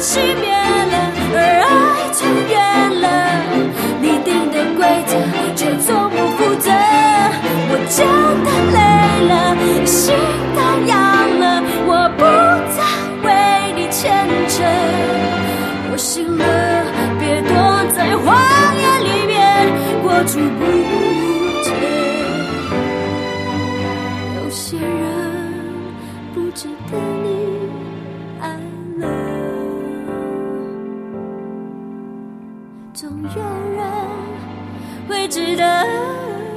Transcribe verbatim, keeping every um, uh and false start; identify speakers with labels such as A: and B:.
A: 熄灭了，而爱从远了，你定的规则却从不负责。我真的累了，心都痒了，我不再为你牵扯。我醒了，别躲在荒野里面过处不见。有些人不值得你爱了，总有人会值得